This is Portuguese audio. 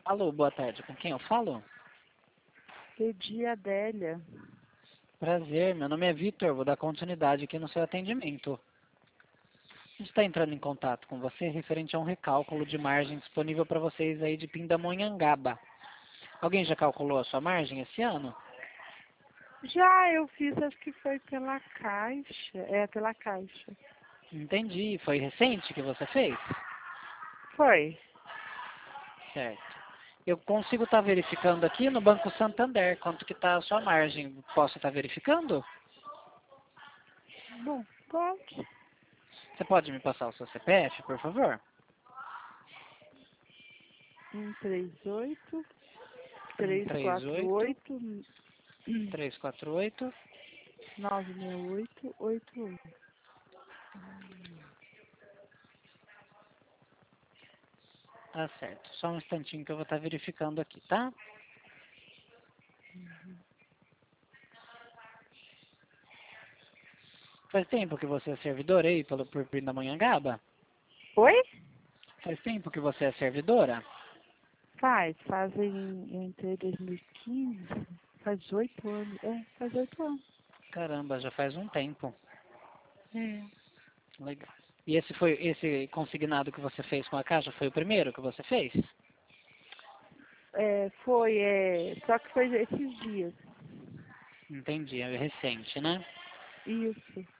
Alô, boa tarde. Com quem eu falo? Pedi a Adélia. Prazer, meu nome é Vitor. Vou dar continuidade aqui no seu atendimento. A gente está entrando em contato com você referente a um recálculo de margem disponível para vocês aí de Pindamonhangaba. Alguém já calculou a sua margem esse ano? Já eu fiz, acho que foi pela Caixa. É, pela Caixa. Entendi. Foi recente que você fez? Foi. Certo. Eu consigo estar verificando aqui no Banco Santander quanto que está a sua margem. Posso estar verificando? Bom, pode. Você pode me passar o seu CPF, por favor? 138 138 348 348. 96881. Tá certo. Só um instantinho que eu vou estar verificando aqui, tá? Faz tempo que você é servidora aí por Pindamonhangaba? Oi? Faz tempo que você é servidora? Fazem, eu entrei em 2015, faz 8 anos. É, faz 8 anos. Caramba, já faz um tempo. É. Legal. E esse consignado que você fez com a Caixa foi o primeiro que você fez? Só que foi esses dias. Entendi, é recente, né? Isso.